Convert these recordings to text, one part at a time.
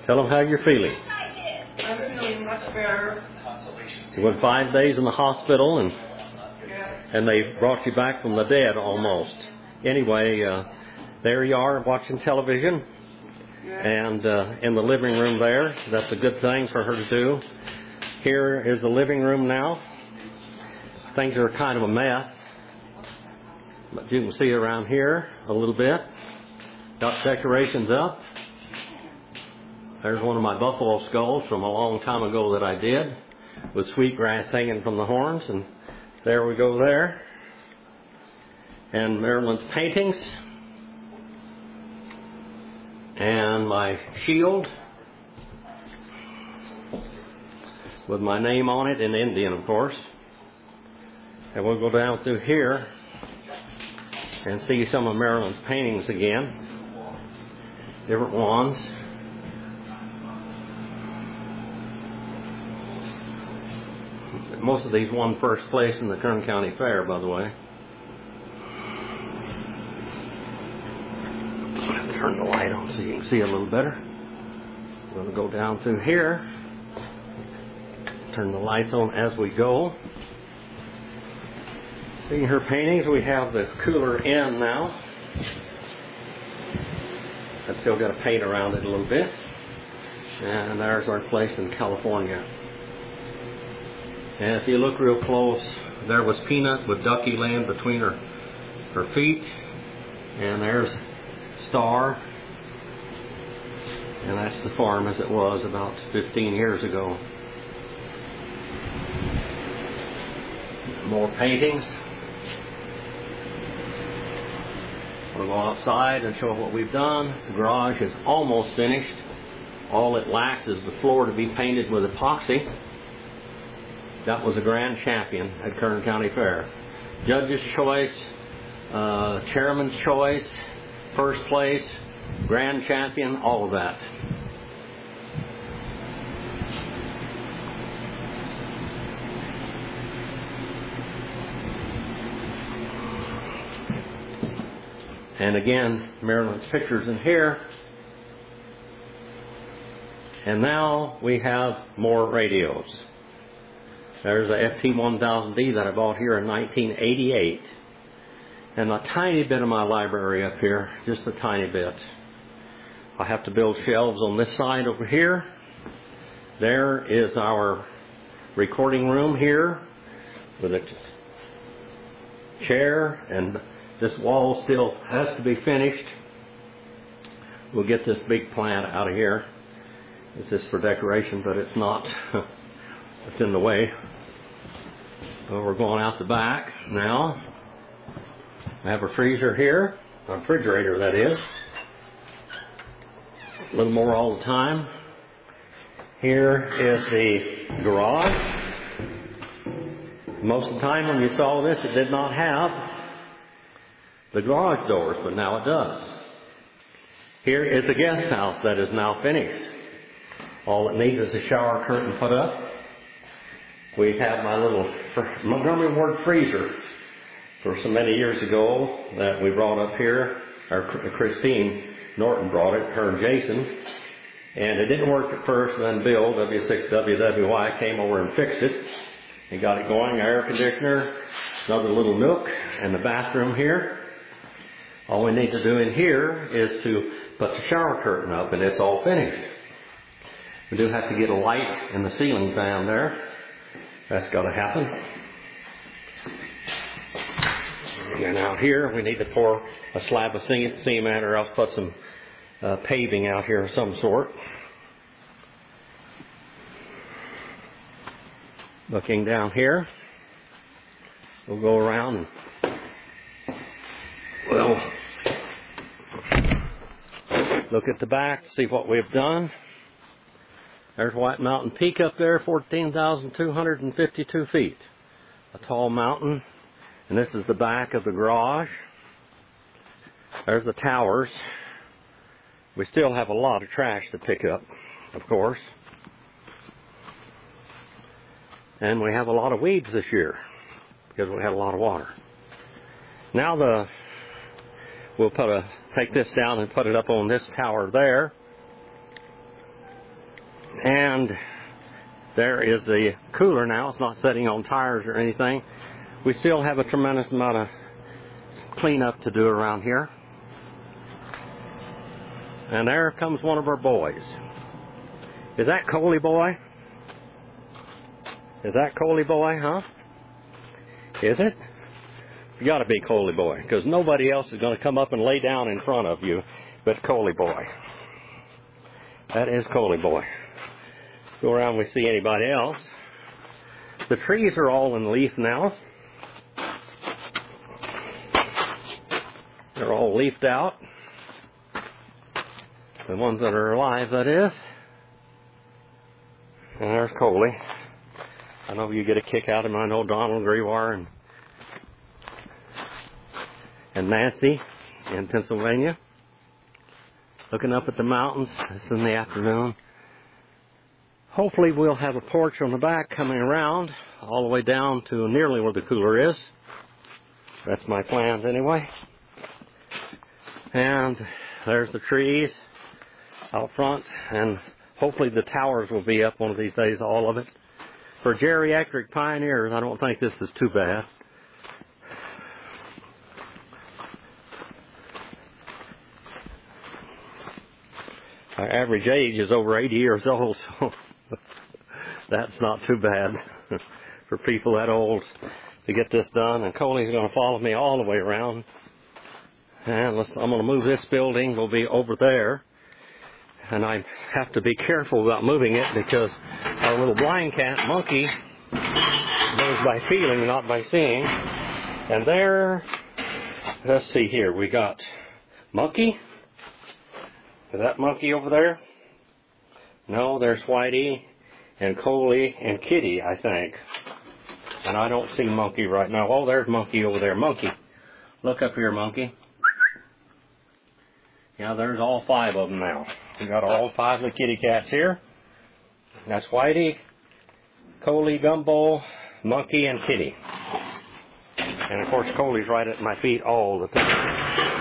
Tell them how you're feeling. I'm feeling much better. You went 5 days in the hospital, and Yeah. they brought you back from the dead almost. Anyway, there you are watching television, and in the living room there. That's a good thing for her to do. Here is the living room now. Things are kind of a mess, but you can see around here a little bit. Got decorations up. There's one of my buffalo skulls from a long time ago that I did, with sweetgrass hanging from the horns, and there we go there. And Marilyn's paintings, and my shield with my name on it in Indian, of course. And we'll go down through here and see some of Marilyn's paintings again, different ones. Most of these won first place in the Kern County Fair, by the way. Turn the light on so you can see a little better. We'll go down through here. Turn the lights on as we go. Seeing her paintings, we have the cooler in now. I've still got to paint around it a little bit. And there's our place in California. And if you look real close, there was Peanut with Ducky laying between her feet. And there's Star. And that's the farm as it was about 15 years ago. More paintings. We'll go outside and show what we've done. The garage is almost finished. All it lacks is the floor to be painted with epoxy. That was a grand champion at Kern County Fair. Judge's choice, chairman's choice, first place, grand champion, all of that. And again, Marilyn's pictures in here. And now we have more radios. There's a FT1000D that I bought here in 1988. And a tiny bit of my library up here, just a tiny bit. I have to build shelves on this side over here. There is our recording room here with a chair, and this wall still has to be finished. We'll get this big plant out of here. It's just for decoration, but it's not. It's in the way. So we're going out the back now. I have a freezer here, a refrigerator that is. A little more all the time. Here is the garage. Most of the time when you saw this, it did not have the garage doors, but now it does. Here is the guest house that is now finished. All it needs is a shower curtain put up. We have my little Montgomery Ward freezer for so many years ago that we brought up here. Christine Norton brought it, her and Jason. And it didn't work at first, and then Bill, W6WWY, came over and fixed it. He got it going, air conditioner, another little nook, and the bathroom here. All we need to do in here is to put the shower curtain up, and it's all finished. We do have to get a light in the ceiling fan there. That's got to happen. And out here, we need to pour a slab of cement, or else put some paving out here of some sort. Looking down here, we'll go around and we'll look at the back, see what we've done. There's White Mountain Peak up there, 14,252 feet. A tall mountain. And this is the back of the garage. There's the towers. We still have a lot of trash to pick up, of course. And we have a lot of weeds this year because we had a lot of water. Now we'll take this down and put it up on this tower there. And there is the cooler now. It's not sitting on tires or anything. We still have a tremendous amount of cleanup to do around here. And there comes one of our boys. Is that Coley boy? Is that Coley boy, huh? Is it? You gotta be Coley boy, because nobody else is gonna come up and lay down in front of you but Coley boy. That is Coley boy. Go around, we see anybody else. The trees are all in leaf now. They're all leafed out. The ones that are alive, that is. And there's Coley. I know you get a kick out of him. I know Donald Grewar and Nancy in Pennsylvania. Looking up at the mountains. It's in the afternoon. Hopefully we'll have a porch on the back coming around all the way down to nearly where the cooler is. That's my plans anyway. And there's the trees out front, and hopefully the towers will be up one of these days, all of it. For geriatric pioneers, I don't think this is too bad. Our average age is over 80 years old, so that's not too bad for people that old to get this done. And Coley's going to follow me all the way around. And I'm going to move this building. We'll be over there. And I have to be careful about moving it because our little blind cat, Monkey, goes by feeling, not by seeing. And there, let's see here, we got Monkey. Is that Monkey over there? No, there's Whitey and Coley and Kitty, I think. And I don't see Monkey right now. Oh, there's Monkey over there. Monkey. Look up here, Monkey. Yeah, there's all 5 of them now. We got all 5 of the kitty cats here. That's Whitey, Coley, Gumbo, Monkey, and Kitty. And of course, Coley's right at my feet all the time.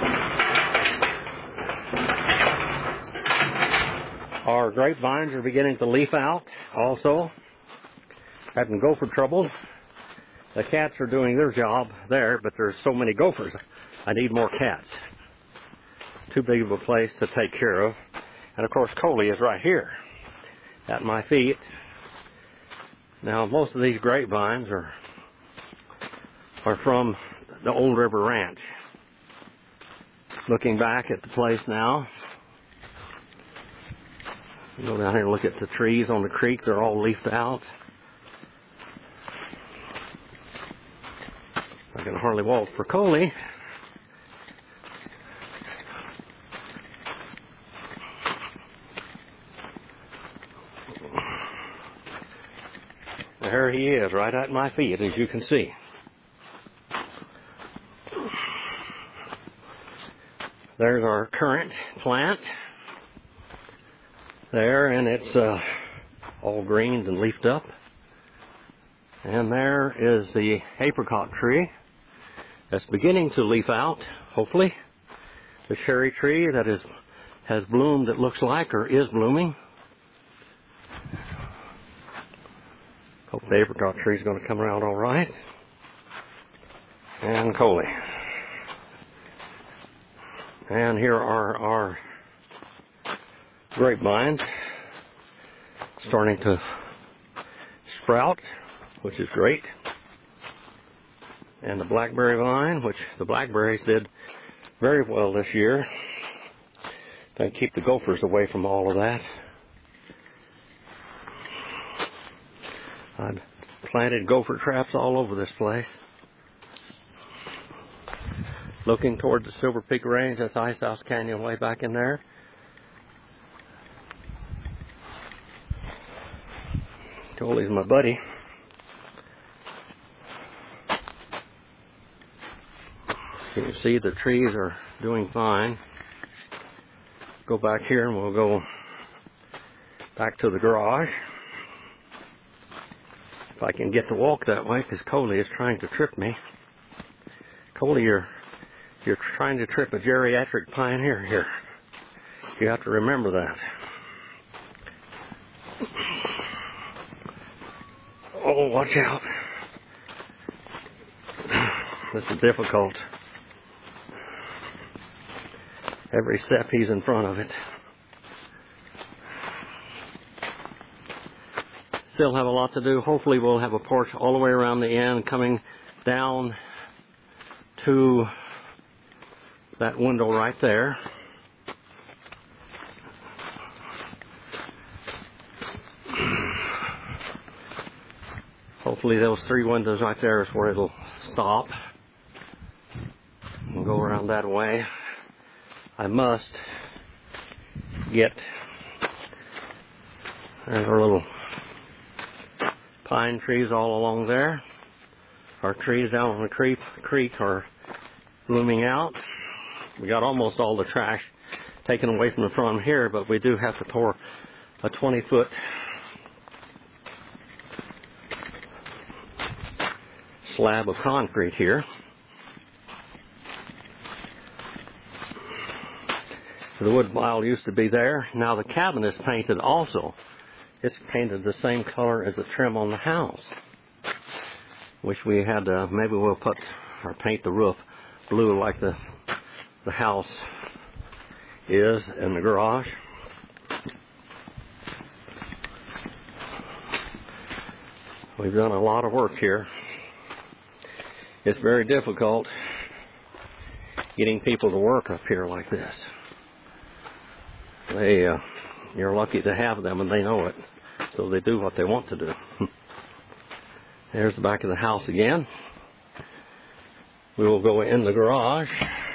Our grapevines are beginning to leaf out also. Having gopher troubles. The cats are doing their job there, but there's so many gophers. I need more cats. Too big of a place to take care of. And of course, Coley is right here at my feet. Now, most of these grapevines are from the Old River Ranch. Looking back at the place now, go down here and look at the trees on the creek. They're all leafed out. I can hardly walk for Coley. There he is, right at my feet, as you can see. There's our currant plant. There, and it's all greened and leafed up. And there is the apricot tree that's beginning to leaf out, hopefully. The cherry tree that has bloomed, it looks like, or is blooming. Hope the apricot tree is going to come around all right. And Coley. And here are our grapevines starting to sprout, which is great. And the blackberry vine, which the blackberries did very well this year. They keep the gophers away from all of that. I've planted gopher traps all over this place. Looking toward the Silver Peak Range, that's Ice House Canyon way back in there. Coley's my buddy. You can see the trees are doing fine. Go back here and we'll go back to the garage. If I can get to walk that way, because Coley is trying to trip me. Coley, you're trying to trip a geriatric pioneer here. You have to remember that. Oh, watch out. This is difficult. Every step he's in front of it. Still have a lot to do. Hopefully we'll have a porch all the way around the end coming down to that window right there. Hopefully those 3 windows right there is where it'll stop. We'll go around that way. I must get, there's our little pine trees all along there. Our trees down on the creek are blooming out. We got almost all the trash taken away from the front here, but we do have to pour a 20-foot slab of concrete here. The wood pile used to be there. Now the cabin is painted also. It's painted the same color as the trim on the house. Wish we had, maybe we'll put or paint the roof blue like the house is in the garage. We've done a lot of work here. It's very difficult getting people to work up here like this. You're lucky to have them, and they know it, so they do what they want to do. There's the back of the house again. We will go in the garage.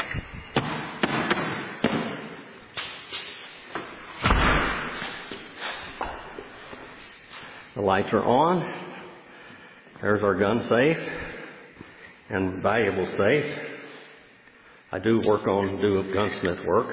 The lights are on. There's our gun safe and valuable safe. I do gunsmith work.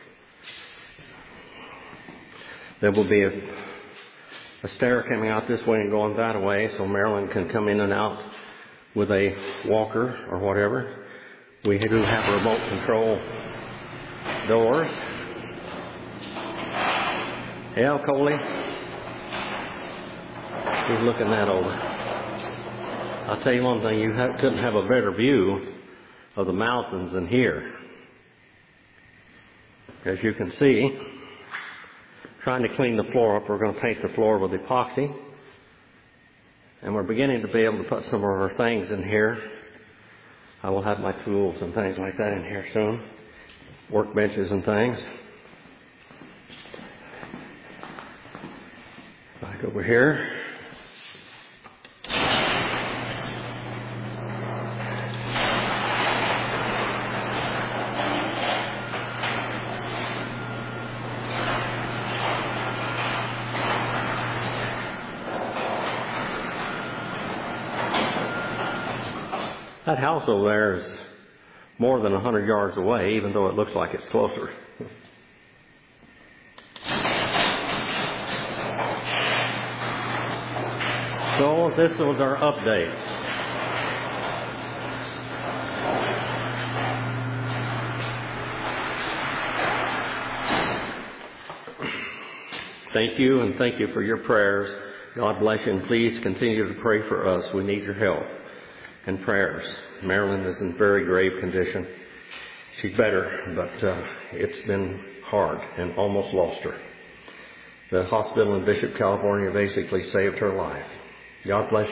There will be a stair coming out this way and going that way, so Marilyn can come in and out with a walker or whatever. We do have remote control doors. Yeah, Coley? He's looking that over. I'll tell you one thing, you couldn't have a better view of the mountains than here. As you can see, trying to clean the floor up. We're going to paint the floor with epoxy. And we're beginning to be able to put some of our things in here. I will have my tools and things like that in here soon. Workbenches and things. Back over here. That house over there is more than 100 yards away, even though it looks like it's closer. So this was our update. Thank you, and thank you for your prayers. God bless you, and please continue to pray for us. We need your help and prayers. Marilyn is in very grave condition. She's better, but it's been hard and almost lost her. The hospital in Bishop, California basically saved her life. God bless you.